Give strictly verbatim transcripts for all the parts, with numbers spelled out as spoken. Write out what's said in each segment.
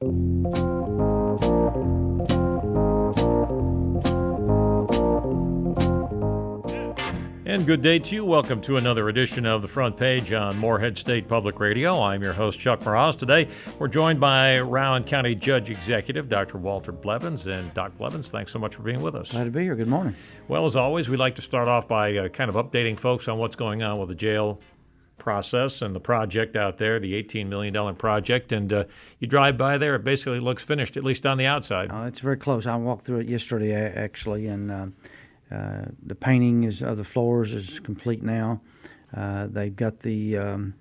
And good day to you. Welcome to another edition of The Front Page on Morehead State Public Radio. I'm your host, Chuck Moroz. Today, we're joined by Rowan County Judge Executive Doctor Walter Blevins. And Doctor Blevins, thanks so much for being with us. Glad to be here. Good morning. Well, as always, we'd like to start off by uh, kind of updating folks on what's going on with the jail process and the project out there, the eighteen million dollars project. And uh, you drive by there, it basically looks finished, at least on the outside. Uh, it's very close. I walked through it yesterday, actually, and uh, uh, the painting is, of the floors is complete now. Uh, they've got the um,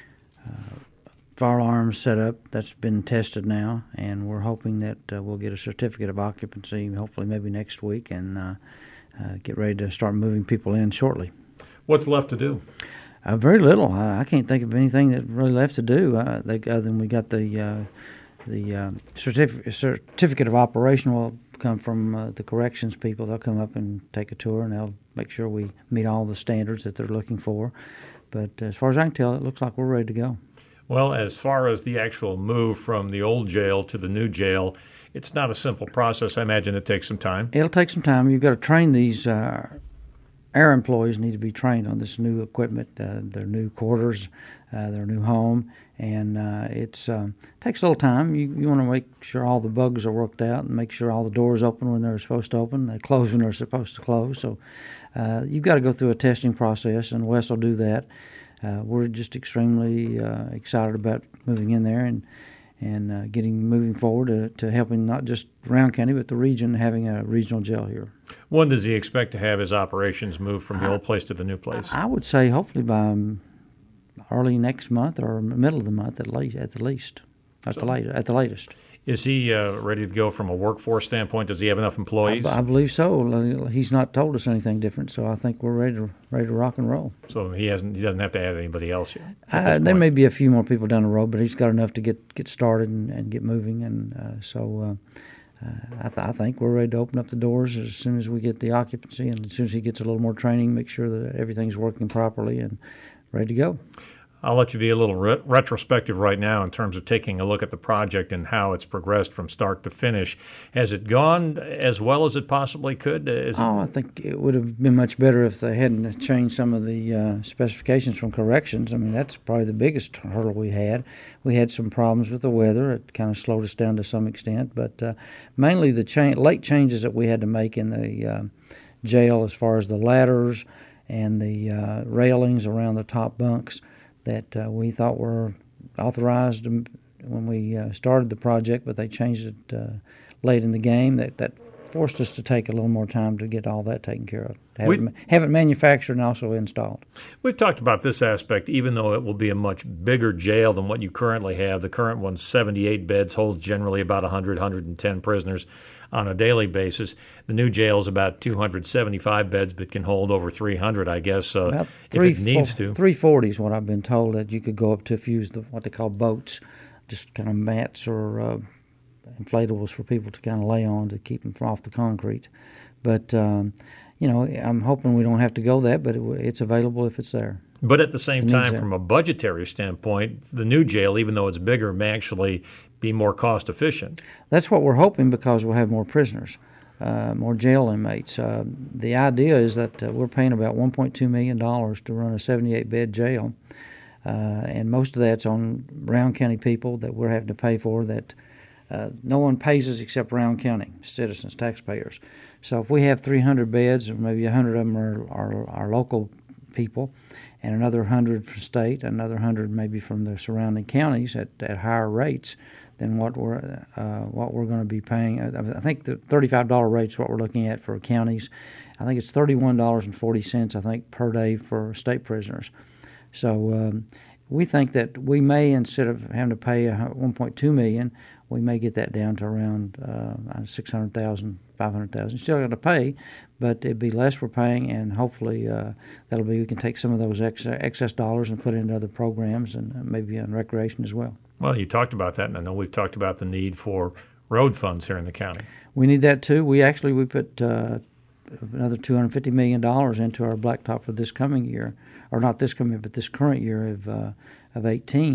uh, fire alarms set up. That's been tested now, and we're hoping that uh, we'll get a certificate of occupancy, hopefully maybe next week, and uh, uh, get ready to start moving people in shortly. What's left to do? Uh, very little. I, I can't think of anything that really left to do. Uh, they, other than we got the uh, the uh, certificate certificate of operation will come from uh, the corrections people. They'll come up and take a tour, and they'll make sure we meet all the standards that they're looking for. But as far as I can tell, it looks like we're ready to go. Well, as far as the actual move from the old jail to the new jail, it's not a simple process. I imagine it takes some time. It'll take some time. You've got to train these. Uh, Our employees need to be trained on this new equipment, uh, their new quarters, uh, their new home, and uh, it's um, takes a little time. You you want to make sure all the bugs are worked out and make sure all the doors open when they're supposed to open, they close when they're supposed to close. So uh, you've got to go through a testing process, and Wes will do that. Uh, we're just extremely uh, excited about moving in there and and uh, getting moving forward to, to helping not just Rowan County but the region having a regional jail here. When does he expect to have his operations move from the I, old place to the new place? I would say hopefully by um, early next month or middle of the month at least. At the least, at so, the late, at the latest. Is he uh, ready to go from a workforce standpoint? Does he have enough employees? I, I believe so. He's not told us anything different, so I think we're ready to ready to rock and roll. So he hasn't. He doesn't have to add anybody else yet. Uh, there may be a few more people down the road, but he's got enough to get, get started and, and get moving, and uh, so. Uh, Uh, I, th- I think we're ready to open up the doors as soon as we get the occupancy, and as soon as he gets a little more training, make sure that everything's working properly and ready to go. I'll let you be a little re- retrospective right now in terms of taking a look at the project and how it's progressed from start to finish. Has it gone as well as it possibly could? Is oh, I think it would have been much better if they hadn't changed some of the uh, specifications from corrections. I mean, that's probably the biggest hurdle we had. We had some problems with the weather. It kind of slowed us down to some extent, but uh, mainly the cha- late changes that we had to make in the uh, jail as far as the ladders and the uh, railings around the top bunks that uh, we thought were authorized when we uh, started the project, but they changed it uh, late in the game. That that forced us to take a little more time to get all that taken care of, have, we, it, have it manufactured and also installed. We've talked about this aspect, even though it will be a much bigger jail than what you currently have. The current one's seventy-eight beds, holds generally about one hundred, one hundred ten prisoners on a daily basis. The new jail is about two hundred seventy-five beds, but can hold over three hundred, I guess, uh, about three, if it needs four, to. three forty is what I've been told, that you could go up to if you use the, what they call boats, just kind of mats or uh, inflatables for people to kind of lay on to keep them from off the concrete. But, um, you know, I'm hoping we don't have to go that, but it, it's available if it's there. But at the same time, from a budgetary standpoint, the new jail, even though it's bigger, may actually be more cost efficient. That's what we're hoping, because we'll have more prisoners, uh, more jail inmates. Uh, the idea is that uh, we're paying about one point two million dollars to run a seventy-eight bed jail, uh, and most of that's on Rowan County people that we're having to pay for that uh, no one pays us except Rowan County citizens, taxpayers. So if we have three hundred beds, or maybe one hundred of them are, are our local people, and another one hundred from state, another one hundred maybe from the surrounding counties at, at higher rates than what we're uh, what we're going to be paying. I think the thirty-five dollars rate is what we're looking at for counties. I think it's thirty-one dollars and forty cents, I think, per day for state prisoners. So um, we think that we may, instead of having to pay one point two million dollars, we may get that down to around uh, six hundred thousand dollars, five hundred thousand dollars. Still got to pay, but it'd be less we're paying, and hopefully uh, that'll be we can take some of those ex- excess dollars and put it into other programs and maybe on recreation as well. Well, you talked about that, and I know we've talked about the need for road funds here in the county. We need that too. We actually we put uh, another two hundred fifty million dollars into our blacktop for this coming year, or not this coming, but this current year of uh, of eighteen.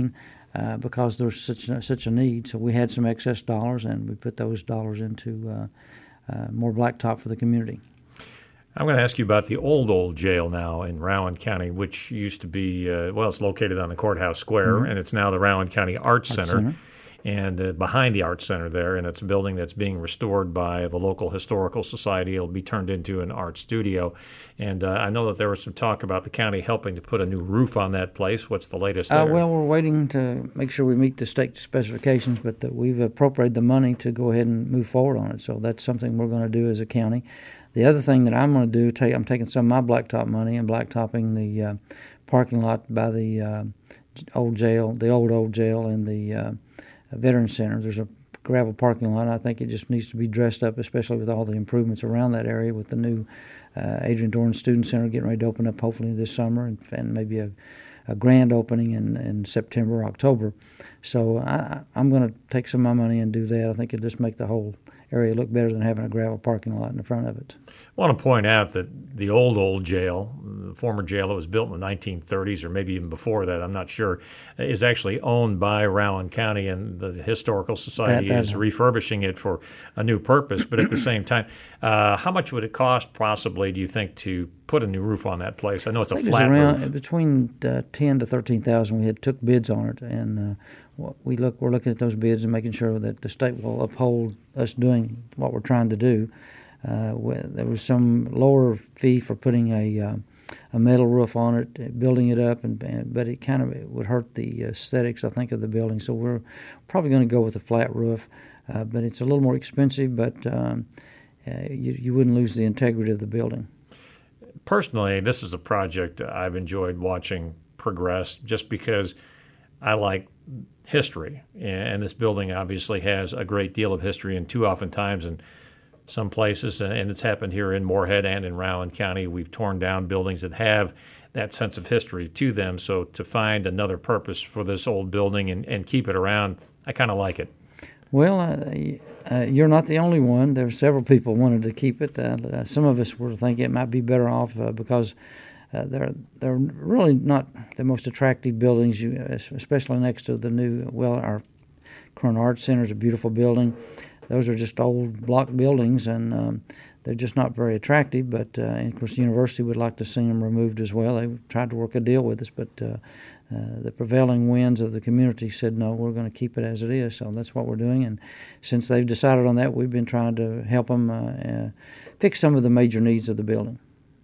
uh, because there's such a, such a need. So we had some excess dollars, and we put those dollars into uh, uh, more blacktop for the community. I'm going to ask you about the old, old jail now in Rowan County, which used to be, uh, well, it's located on the Courthouse Square, mm-hmm. and it's now the Rowan County Arts, Arts Center. Center. And uh, behind the Arts Center there, and it's a building that's being restored by the local historical society. It'll be turned into an art studio. And uh, I know that there was some talk about the county helping to put a new roof on that place. What's the latest there? Uh, well, we're waiting to make sure we meet the state specifications, but that we've appropriated the money to go ahead and move forward on it. So that's something we're going to do as a county. The other thing that I'm going to do, take, I'm taking some of my blacktop money and blacktopping the uh, parking lot by the uh, old jail, the old, old jail, and the uh, Veteran Center. There's a gravel parking lot. I think it just needs to be dressed up, especially with all the improvements around that area, with the new uh, Adrian Dorn Student Center getting ready to open up hopefully this summer, and, and maybe a, a grand opening in, in September, October. So I, I'm going to take some of my money and do that. I think it'll just make the whole area look better than having a gravel parking lot in the front of it. I want to point out that the old, old jail, the former jail that was built in the nineteen thirties or maybe even before that, I'm not sure, is actually owned by Rowan County, and the Historical Society that, that, is refurbishing it for a new purpose. But at the same time, uh, how much would it cost possibly, do you think, to put a new roof on that place? I know it's a flat around, roof. Between uh, ten to thirteen thousand. We had took bids on it, and uh, we look we're looking at those bids and making sure that the state will uphold us doing what we're trying to do. Uh, there was some lower fee for putting a uh, a metal roof on it, building it up, and, and but it kind of it would hurt the aesthetics, I think, of the building. So we're probably going to go with a flat roof, uh, but it's a little more expensive. But um, uh, you, you wouldn't lose the integrity of the building. Personally, this is a project I've enjoyed watching progress, just because I like history, and this building obviously has a great deal of history, and too often times in some places, and it's happened here in Moorhead and in Rowan County, we've torn down buildings that have that sense of history to them. So to find another purpose for this old building and, and keep it around, I kind of like it. Well, uh, uh, you're not the only one. There are several people wanted to keep it. Uh, some of us were thinking it might be better off uh, because uh, they're they're really not the most attractive buildings, you, especially next to the new, well, our Corona Arts Center is a beautiful building. Those are just old block buildings, and um, they're just not very attractive. But uh, and of course, the university would like to see them removed as well. They tried to work a deal with us, but uh, uh, the prevailing winds of the community said, no, we're going to keep it as it is. So that's what we're doing. And since they've decided on that, we've been trying to help them uh, uh, fix some of the major needs of the building.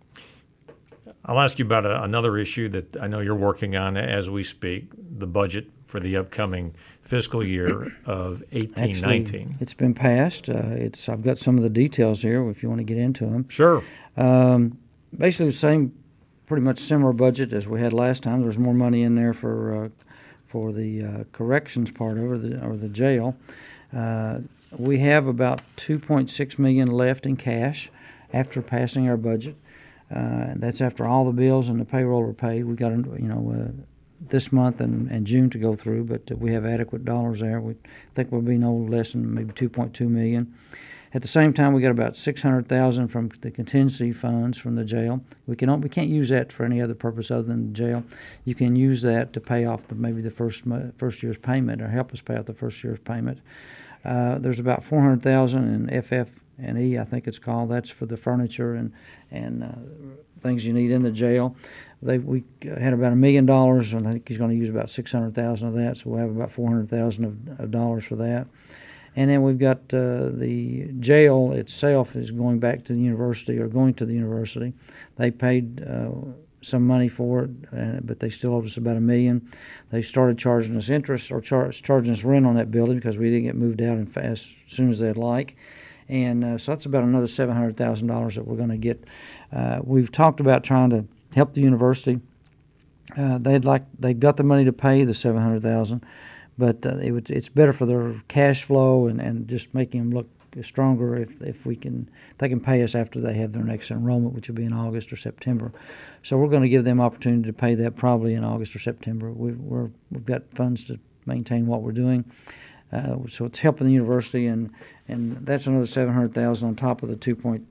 I'll ask you about a, another issue that I know you're working on as we speak, the budget for the upcoming fiscal year of eighteen nineteen. It's been passed. Uh, it's I've got some of the details here if you want to get into them. Sure. Um, basically the same, pretty much similar budget as we had last time. There's more money in there for uh, for the uh, corrections part of it, or the, or the jail. Uh, we have about two point six million dollars left in cash after passing our budget. Uh, that's after all the bills and the payroll are paid. We got, you know, uh, this month and, and June to go through, but we have adequate dollars there. We think we'll be no less than maybe two point two million dollars. At the same time, we got about six hundred thousand dollars from the contingency funds from the jail. We can we can't use that for any other purpose other than the jail. You can use that to pay off the, maybe the first first year's payment, or help us pay off the first year's payment. Uh, there's about four hundred thousand dollars in F F and E, I think it's called. That's for the furniture and and uh, things you need in the jail. They we had about a million dollars, and I think he's going to use about six hundred thousand of that. So we'll have about four hundred thousand of, of dollars for that. And then we've got uh, the jail itself is going back to the university, or going to the university. They paid uh, some money for it, uh, but they still owed us about a million. They started charging us interest, or char- charging us rent on that building because we didn't get moved out as fast as soon as they'd like. And uh, so that's about another seven hundred thousand dollars that we're going to get. Uh, we've talked about trying to help the university. Uh, they'd like they got the money to pay the seven hundred thousand dollars, but uh, it would, it's better for their cash flow and, and just making them look stronger if if we can if they can pay us after they have their next enrollment, which will be in August or September. So we're going to give them opportunity to pay that probably in August or September. We, we're we've got funds to maintain what we're doing. Uh, so it's helping the university, and, and that's another seven hundred thousand dollars on top of the two point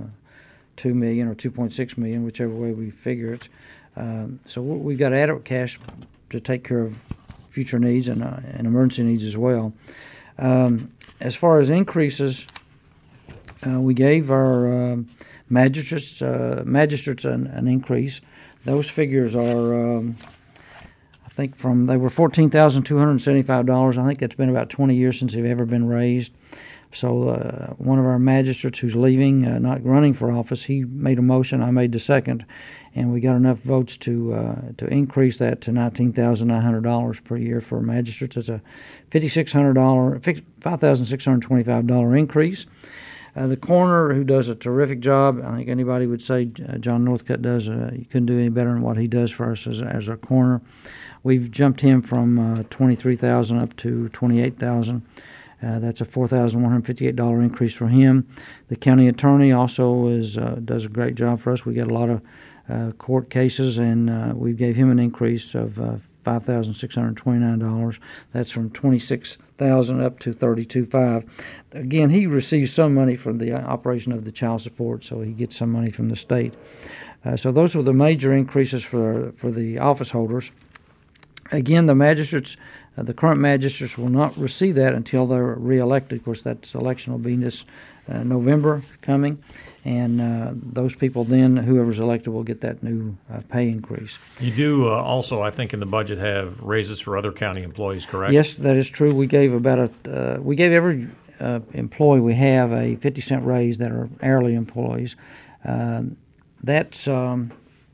two million dollars or two point six million dollars, whichever way we figure it. Um, so we've got adequate cash to take care of future needs and, uh, and emergency needs as well. Um, as far as increases, uh, we gave our uh, magistrates uh, magistrates an, an increase. Those figures are, um, I think, from they were fourteen thousand two hundred seventy-five dollars. I think it's been about twenty years since they've ever been raised. So uh, one of our magistrates who's leaving, uh, not running for office, he made a motion. I made the second, and we got enough votes to uh, to increase that to nineteen thousand nine hundred dollars per year for magistrates. It's a fifty-six hundred dollars, five thousand six hundred twenty-five dollars increase. Uh, the coroner, who does a terrific job, I think anybody would say uh, John Northcutt does. Uh, you couldn't do any better than what he does for us as, as our coroner. We've jumped him from uh, twenty-three thousand dollars up to twenty-eight thousand dollars. Uh, that's a four thousand one hundred fifty-eight dollars increase for him. The county attorney also is uh, does a great job for us. We get a lot of uh, court cases, and uh, we gave him an increase of uh, five thousand six hundred twenty-nine dollars. That's from twenty-six thousand dollars up to thirty-two thousand five hundred dollars. Again, he receives some money from the operation of the child support, so he gets some money from the state. Uh, so those were the major increases for for the office holders. Again, the magistrates, uh, the current magistrates will not receive that until they're reelected. Of course, that election will be this uh, November coming, and uh, those people then, whoever's elected, will get that new uh, pay increase. You do uh, also, I think, in the budget have raises for other county employees, correct? Yes, that is true. We gave about a uh, we gave every uh, employee we have a fifty cent raise that are hourly employees. Uh, that's um,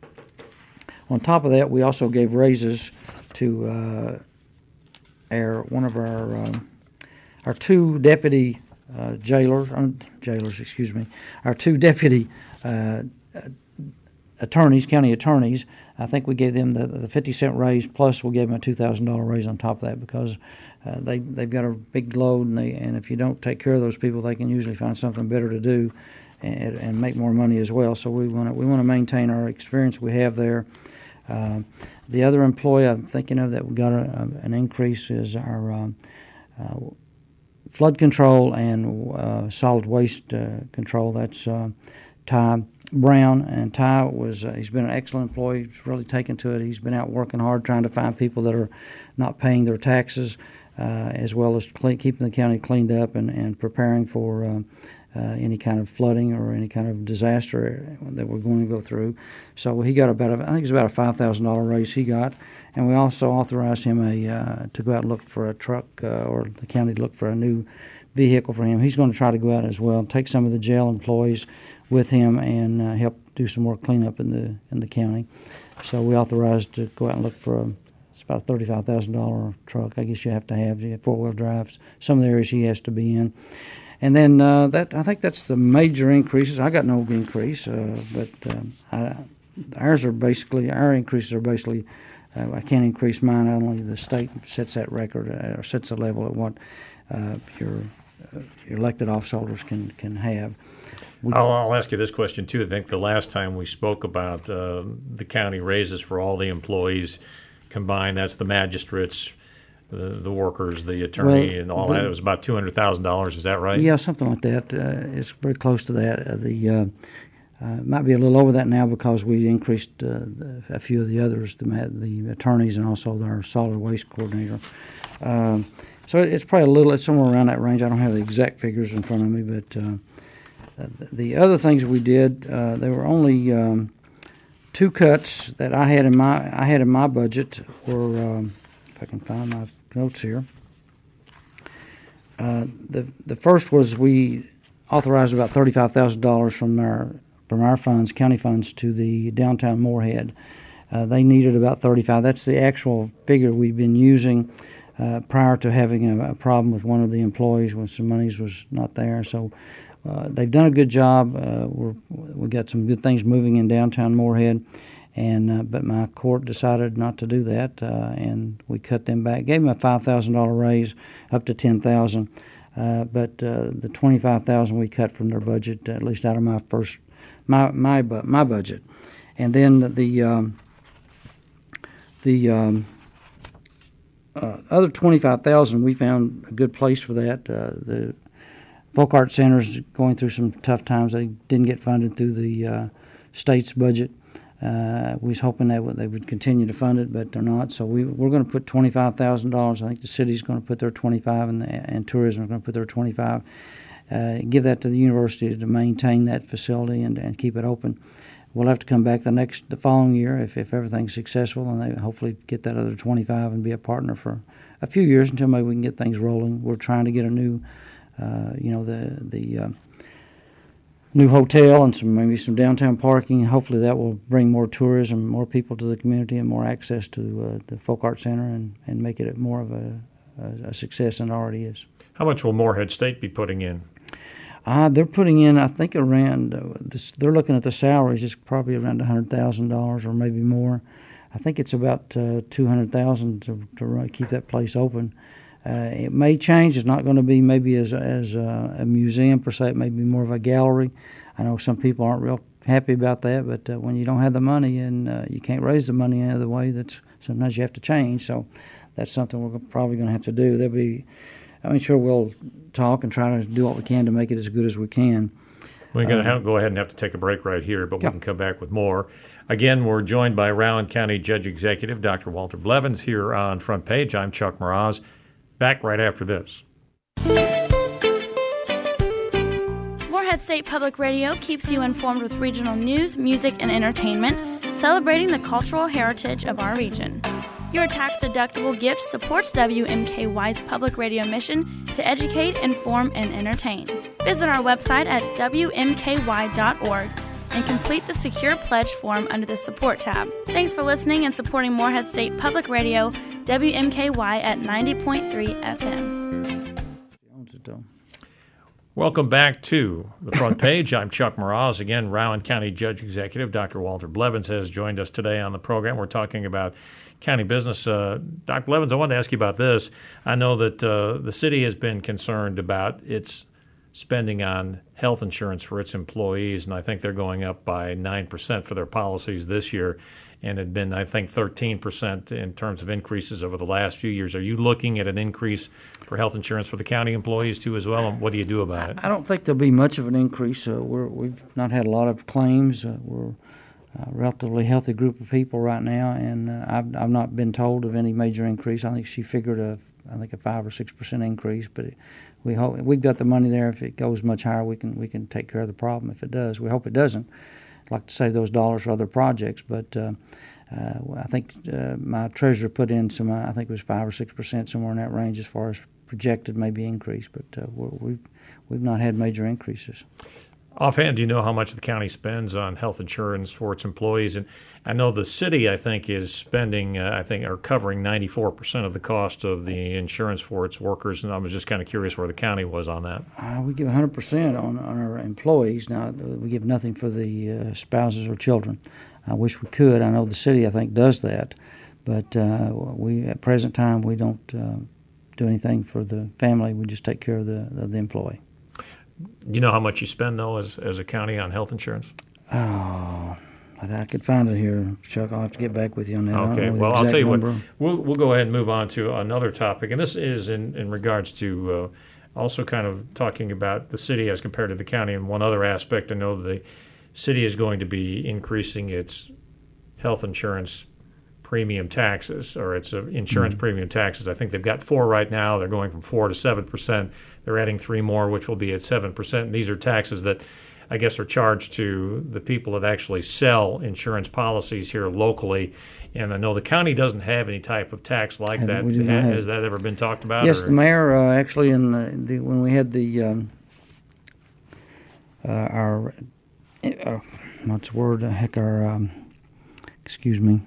on top of that, we also gave raises to uh, our one of our um, our two deputy uh, jailers, um, jailers, excuse me, our two deputy uh, attorneys, county attorneys. I think we gave them the, the fifty cent raise, plus we gave them a two thousand dollar raise on top of that, because uh, they they've got a big load, and they and if you don't take care of those people, they can usually find something better to do and, and make more money as well. So we want to we want to maintain our experience we have there. Uh, the other employee I'm thinking of that we got a, a, an increase is our um, uh, flood control and uh, solid waste uh, control. That's uh, Ty Brown, and Ty was uh, he's been an excellent employee. He's really taken to it. He's been out working hard trying to find people that are not paying their taxes, uh, as well as clean, keeping the county cleaned up and, and preparing for uh, Uh, any kind of flooding or any kind of disaster that we're going to go through. So he got about, a, I think it's about a five thousand dollar raise he got, and we also authorized him a uh, to go out and look for a truck, uh, or the county to look for a new vehicle for him. He's going to try to go out as well, take some of the jail employees with him, and uh, help do some more cleanup in the in the county. So we authorized to go out and look for a, it's about a thirty-five thousand dollar truck. I guess you have to have, you have four-wheel drives. Some of the areas he has to be in. And then uh, that I think that's the major increases. I got no increase, uh, but um, I, ours are basically our increases are basically. Uh, I can't increase mine. Only the state sets that record uh, or sets the level at what uh, your, uh, your elected office holders can can have. We, I'll, I'll ask you this question too. I think the last time we spoke about uh, the county raises for all the employees combined, that's the magistrates, The, the workers, the attorney, well, and all the, that. It was about two hundred thousand dollars. Is that right? Yeah, something like that. Uh, it's very close to that. Uh, the uh, uh, might be a little over that now because we increased uh, the, a few of the others, the, the attorneys and also our solid waste coordinator. Um, so it's probably a little, it's somewhere around that range. I don't have the exact figures in front of me, but uh, the other things we did, uh, there were only um, two cuts that I had in my I had in my budget. Were um, if I can find my notes here. Uh, the the first was we authorized about thirty-five thousand dollars from our from our funds, county funds, to the downtown Moorhead. Uh, they needed about thirty-five. That's the actual figure we've been using uh, prior to having a, a problem with one of the employees when some monies was not there. So uh, they've done a good job. Uh, we're we got some good things moving in downtown Moorhead. And uh, but my court decided not to do that, uh, and we cut them back. Gave them a five thousand dollar raise, up to ten thousand. Uh, but uh, the twenty five thousand we cut from their budget, at least out of my first my my my budget. And then the um, the um, uh, other twenty five thousand, we found a good place for that. Uh, the Folk Art Center's going through some tough times. They didn't get funded through the uh, state's budget. Uh, we was hoping they would, they would continue to fund it, but they're not. So we, we're going to put twenty-five thousand dollars. I think the city's going to put their twenty-five, and, the, and tourism is going to put their twenty-five. Uh, give that to the university to maintain that facility and, and keep it open. We'll have to come back the next, the following year if, if everything's successful, and they hopefully get that other twenty-five and be a partner for a few years until maybe we can get things rolling. We're trying to get a new, uh, you know, the the uh, new hotel and some maybe some downtown parking. Hopefully that will bring more tourism, more people to the community, and more access to uh, the Folk Art Center, and, and make it more of a, a, a success than it already is. How much will Morehead State be putting in? Uh, they're putting in, I think, around, uh, this, they're looking at the salaries, it's probably around one hundred thousand dollars or maybe more. I think it's about uh, two hundred thousand dollars to, to run, keep that place open. Uh, it may change. It's not going to be maybe as, as a, a museum per se. It may be more of a gallery. I know some people aren't real happy about that, but uh, when you don't have the money and uh, you can't raise the money any other way, that's sometimes you have to change. So that's something we're probably going to have to do. There'll be, I'm sure we'll talk and try to do what we can to make it as good as we can. We're going to go ahead and have to take a break right here, but we yep. can come back with more. Again, we're joined by Rowan County Judge Executive Doctor Walter Blevins here on Front Page. I'm Chuck Mraz. Back right after this. Morehead State Public Radio keeps you informed with regional news, music, and entertainment, celebrating the cultural heritage of our region. Your tax-deductible gift supports W M K Y's public radio mission to educate, inform, and entertain. Visit our website at W M K Y dot org and complete the secure pledge form under the Support tab. Thanks for listening and supporting Morehead State Public Radio, W M K Y at ninety point three F M. Welcome back to the Front Page. I'm Chuck Mraz. Again, Rowan County Judge Executive Doctor Walter Blevins has joined us today on the program. We're talking about county business. Uh, Doctor Blevins, I wanted to ask you about this. I know that uh, the city has been concerned about its spending on health insurance for its employees, and I think they're going up by nine percent for their policies this year, and had been, I think, thirteen percent in terms of increases over the last few years. Are you looking at an increase for health insurance for the county employees, too, as well, and what do you do about it? I don't think there'll be much of an increase. Uh, we're, we've not had a lot of claims. Uh, we're a relatively healthy group of people right now, and uh, I've, I've not been told of any major increase. I think she figured a, I think a five or six percent increase, but it, we hope we've got the money there. If it goes much higher, we can we can take care of the problem. If it does, we hope it doesn't. I'd like to save those dollars for other projects, but uh, uh, I think uh, my treasurer put in some. Uh, I think it was five or six percent, somewhere in that range, as far as projected maybe increase. But uh, we're, we've we've not had major increases. Offhand, do you know how much the county spends on health insurance for its employees? And I know the city, I think, is spending, uh, I think, or covering ninety-four percent of the cost of the insurance for its workers. And I was just kind of curious where the county was on that. Uh, we give one hundred percent on, on our employees. Now, we give nothing for the uh, spouses or children. I wish we could. I know the city, I think, does that. But uh, we, at present time, we don't uh, do anything for the family. We just take care of the, of the employee. Do you know how much you spend, though, as as a county on health insurance? Oh, I, I could find it here, Chuck. I'll have to get back with you on that. Okay, well, I'll tell you number. what. We'll we'll go ahead and move on to another topic, and this is in, in regards to uh, also kind of talking about the city as compared to the county. And one other aspect, I know the city is going to be increasing its health insurance premium taxes, or its uh, insurance mm-hmm. premium taxes. I think they've got four right now. They're going from four to seven percent. They're adding three more, which will be at seven percent. And these are taxes that I guess are charged to the people that actually sell insurance policies here locally. And I know the county doesn't have any type of tax like that. Ha, has that ever been talked about? Yes, or? the mayor uh, actually, in the, the, when we had the um, uh, our uh, what's the word? Heck, our um, excuse me,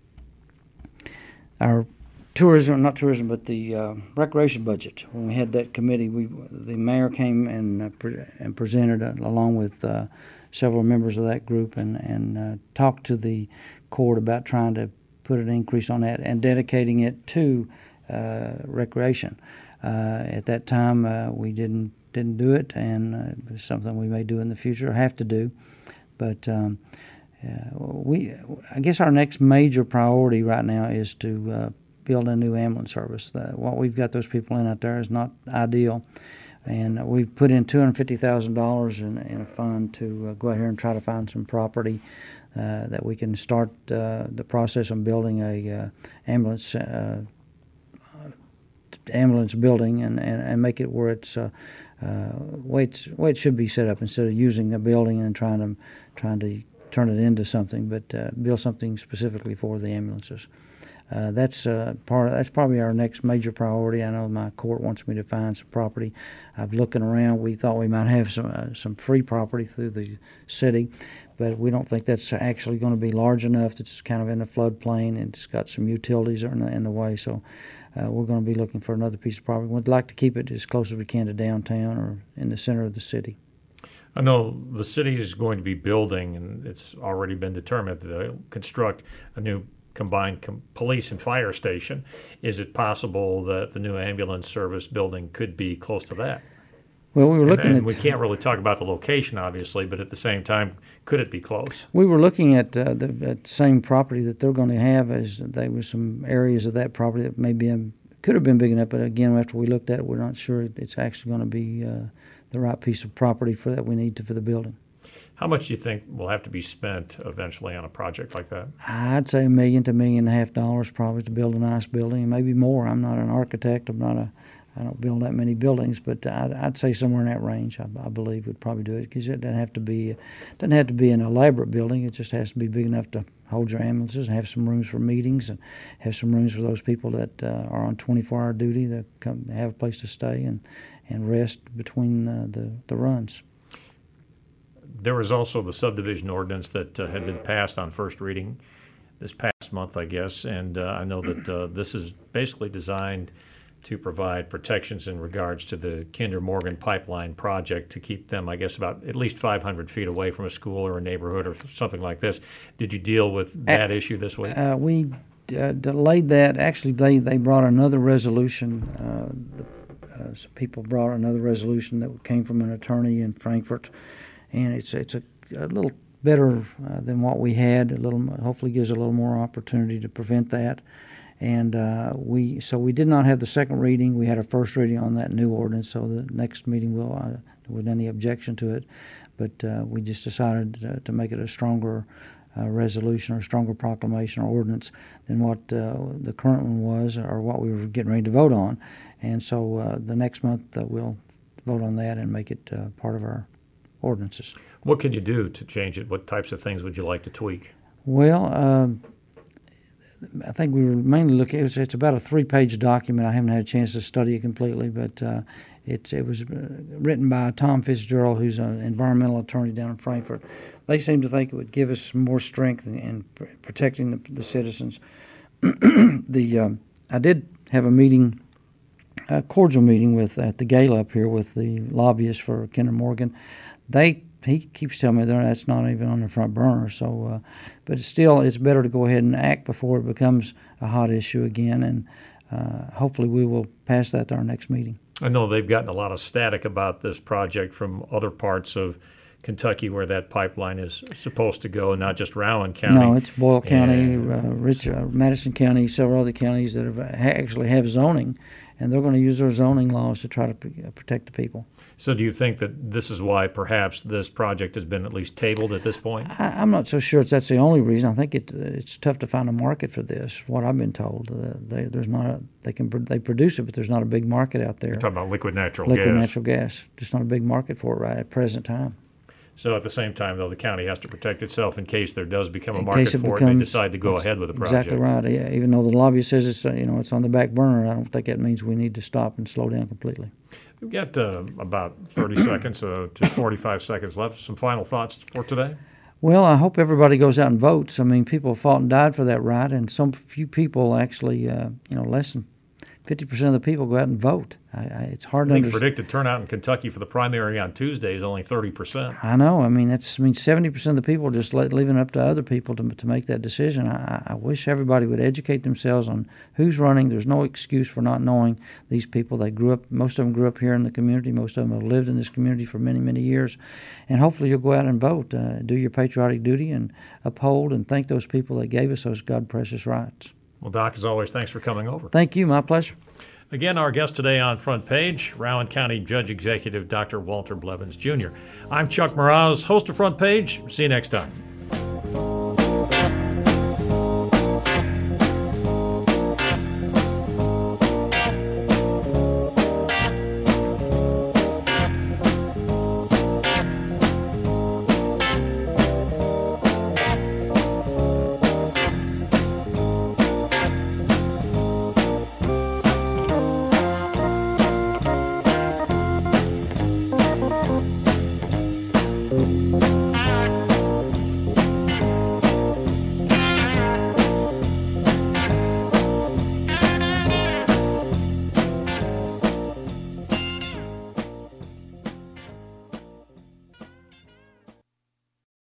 our tourism, not tourism, but the uh, recreation budget. When we had that committee, we the mayor came and uh, pre- and presented uh, along with uh, several members of that group, and and uh, talked to the court about trying to put an increase on that and dedicating it to uh, recreation. Uh, at that time, uh, we didn't didn't do it, and uh, it's something we may do in the future, have to do, but. Um, Uh, we, I guess our next major priority right now is to uh, build a new ambulance service. Uh, what we've got those people in out there is not ideal, and we've put in two hundred fifty thousand dollars in, in a fund to uh, go out here and try to find some property uh, that we can start uh, the process of building a uh, ambulance uh, ambulance building and, and, and make it where it's uh, uh, way it's way it should be set up, instead of using a building and trying to trying to turn it into something, but uh, build something specifically for the ambulances. Uh, that's uh, part. Of, that's probably our next major priority. I know my court wants me to find some property. I've looking around. We thought we might have some uh, some free property through the city, but we don't think that's actually going to be large enough. It's kind of in the floodplain and it's got some utilities in the, in the way. So uh, we're going to be looking for another piece of property. We'd like to keep it as close as we can to downtown or in the center of the city. I know the city is going to be building, and it's already been determined that they'll construct a new combined com- police and fire station. Is it possible that the new ambulance service building could be close to that? Well, we were looking and, at. And we can't really talk about the location, obviously, but at the same time, could it be close? We were looking at uh, the that same property that they're going to have. As there were some areas of that property that maybe um, could have been big enough, but again, after we looked at it, we're not sure it's actually going to be uh, the right piece of property for that we need to, for the building. How much do you think will have to be spent eventually on a project like that? I'd say a million to a million and a half dollars probably to build a nice building, and maybe more. I'm not an architect. I'm not a. I don't build that many buildings, but I'd, I'd say somewhere in that range. I, I believe would probably do it, because it doesn't have to be doesn't have to be an elaborate building. It just has to be big enough to hold your ambulances and have some rooms for meetings and have some rooms for those people that uh, are on twenty-four hour duty that come have a place to stay and and rest between uh, the the runs. There was also the subdivision ordinance that uh, had been passed on first reading this past month, I guess, and uh, I know that uh, this is basically designed to provide protections in regards to the Kinder Morgan pipeline project to keep them, I guess, about at least five hundred feet away from a school or a neighborhood or something like this. Did you deal with that uh, issue this week? Uh, we uh, delayed that. Actually, they, they brought another resolution. Uh, the, uh, some people brought another resolution that came from an attorney in Frankfort. And it's it's a, a little better uh, than what we had. A little, hopefully, gives a little more opportunity to prevent that. And uh, we so we did not have the second reading. We had a first reading on that new ordinance. So the next meeting will, uh, with any objection to it, but uh, we just decided to, to make it a stronger uh, resolution or a stronger proclamation or ordinance than what uh, the current one was or what we were getting ready to vote on. And so uh, the next month uh, we'll vote on that and make it uh, part of our ordinances. What could you do to change it? What types of things would you like to tweak? Well, um, I think we were mainly looking. It's, it's about a three-page document. I haven't had a chance to study it completely, but uh, it's it was uh, written by Tom Fitzgerald, who's an environmental attorney down in Frankfurt. They seem to think it would give us more strength in, in pr- protecting the, the citizens. the um, I did have a meeting, a cordial meeting with at the gala up here with the lobbyists for Kinder Morgan. They he keeps telling me that that's not even on the front burner. So, uh, but it's still it's better to go ahead and act before it becomes a hot issue again, and uh, hopefully we will pass that to our next meeting. I know they've gotten a lot of static about this project from other parts of Kentucky where that pipeline is supposed to go, and not just Rowan County. No, it's Boyle County, and, uh, Rich, uh, Madison County, several other counties that have, ha- actually have zoning, and they're going to use their zoning laws to try to p- protect the people. So do you think that this is why perhaps this project has been at least tabled at this point? I, I'm not so sure it's, that's the only reason. I think it, it's tough to find a market for this, what I've been told. Uh, they, there's not a, they can they produce it, but there's not a big market out there. You're talking about liquid natural liquid gas. Liquid natural gas. Just not a big market for it right at present time. So at the same time, though, the county has to protect itself in case there does become a in market it for becomes, it and they decide to go ahead with the project. Exactly right. Yeah, even though the lobbyist says it's, uh, you know, it's on the back burner, I don't think that means we need to stop and slow down completely. We've got uh, about thirty seconds uh, to forty-five seconds left. Some final thoughts for today? Well, I hope everybody goes out and votes. I mean, people have fought and died for that right, and some few people actually, uh, you know, less than fifty percent of the people go out and vote. I, I, it's hard I to think understand. predicted turnout in Kentucky for the primary on Tuesday is only thirty percent. I know. I mean, that's I mean, seventy percent of the people are just let, leaving it up to other people to to make that decision. I, I wish everybody would educate themselves on who's running. There's no excuse for not knowing these people. They grew up. Most of them grew up here in the community. Most of them have lived in this community for many, many years. And hopefully you'll go out and vote. Uh, do your patriotic duty and uphold and thank those people that gave us those God precious rights. Well, Doc, as always, thanks for coming over. Thank you. My pleasure. Again, our guest today on Front Page, Rowan County Judge Executive Doctor Walter Blevins, Junior I'm Chuck Mraz, host of Front Page. See you next time.